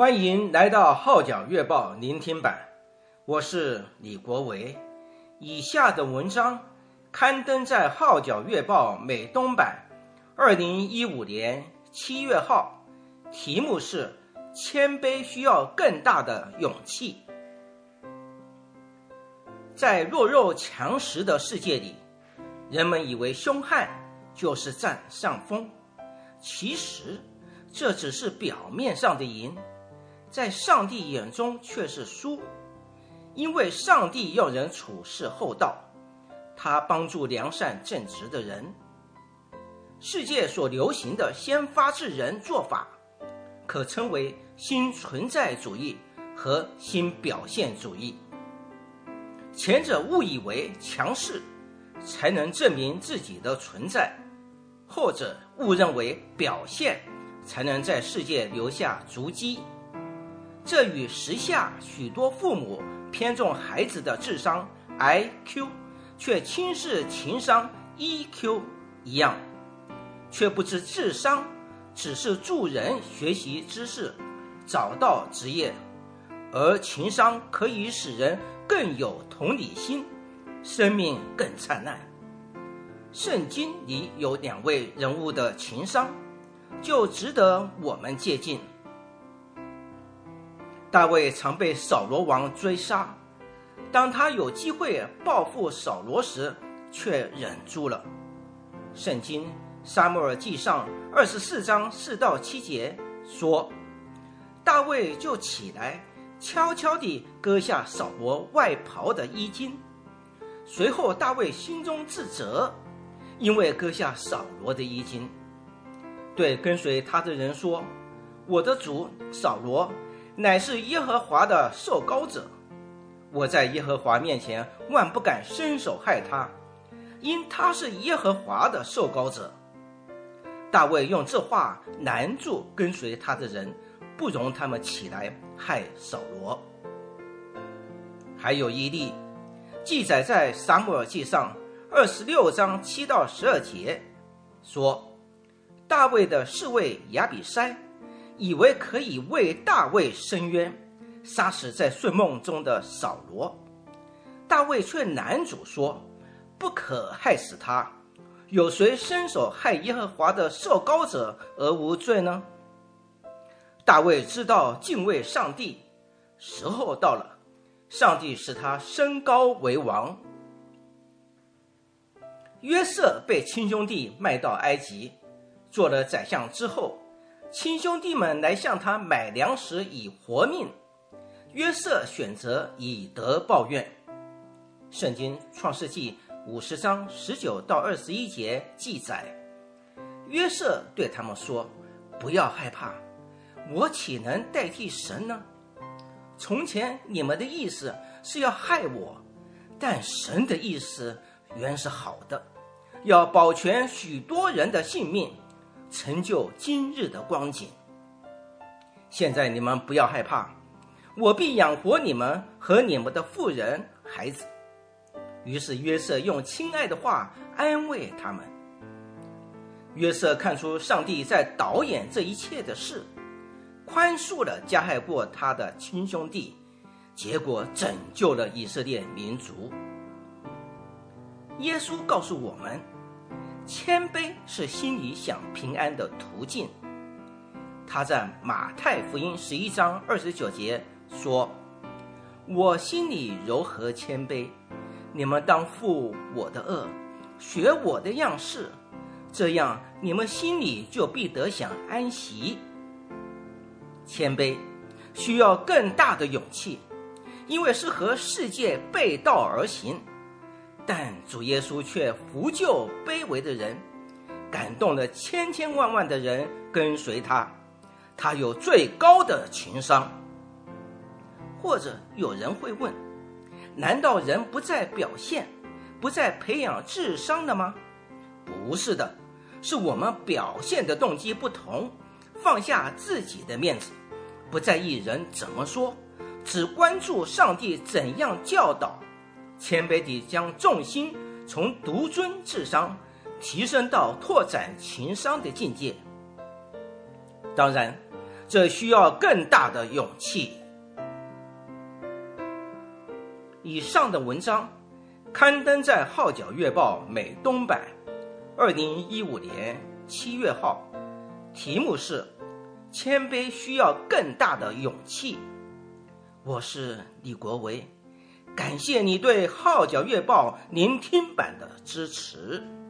欢迎来到《号角月报》聆听版，我是李国维。以下的文章刊登在《号角月报》美东版2015年7月号，题目是“谦卑需要更大的勇气”。在弱肉强食的世界里，人们以为凶悍就是占上风，其实这只是表面上的赢，在上帝眼中却是输。因为上帝要人处事厚道，他帮助良善正直的人。世界所流行的先发制人做法，可称为新存在主义和新表现主义。前者误以为强势才能证明自己的存在，后者误认为表现才能在世界留下足迹。这与时下许多父母偏重孩子的智商 IQ， 却轻视情商 EQ 一样，却不知智商只是助人学习知识，找到职业，而情商可以使人更有同理心，生命更灿烂。圣经里有2位人物的情商，就值得我们借鉴。大卫常被扫罗王追杀，当他有机会报复扫罗时，却忍住了。圣经撒母耳记上24章4到7节说，大卫就起来，悄悄地割下扫罗外袍的衣襟。随后大卫心中自责，因为割下扫罗的衣襟，对跟随他的人说，我的主扫罗乃是耶和华的受膏者，我在耶和华面前万不敢伸手害他，因他是耶和华的受膏者。大卫用这话拦住跟随他的人，不容他们起来害扫罗。还有一例记载在撒母耳记上26章7到12节，说大卫的侍卫亚比筛以为可以为大卫伸冤，杀死在睡梦中的扫罗。大卫却拦阻说，不可害死他，有谁伸手害耶和华的受膏者而无罪呢？大卫知道敬畏上帝，时候到了，上帝使他升高为王。约瑟被亲兄弟卖到埃及，做了宰相之后，亲兄弟们来向他买粮食以活命，约瑟选择以德报怨。圣经创世纪50章19到21节记载，约瑟对他们说，不要害怕，我岂能代替神呢？从前你们的意思是要害我，但神的意思原是好的，要保全许多人的性命，成就今日的光景。现在你们不要害怕，我必养活你们和你们的妇人孩子。于是约瑟用亲爱的话安慰他们。约瑟看出上帝在导演这一切的事，宽恕了加害过他的亲兄弟，结果拯救了以色列民族。耶稣告诉我们，谦卑是心里想平安的途径。他在马太福音11章29节说，我心里柔和谦卑，你们当负我的恶，学我的样式，这样你们心里就必得享安息。谦卑需要更大的勇气，因为是和世界背道而行，但主耶稣却扶救卑微的人，感动了千千万万的人跟随他。他有最高的情商。或者有人会问，难道人不再表现，不再培养智商了吗？不是的，是我们表现的动机不同，放下自己的面子，不在意人怎么说，只关注上帝怎样教导，谦卑地将重心从独尊智商提升到拓展情商的境界。当然， 这需要更大的勇气。以上的文章刊登在《号角月报》美东版2015年7月号，题目是“谦卑需要更大的勇气”。我是李国维，感谢你对《号角月报》聆听版的支持。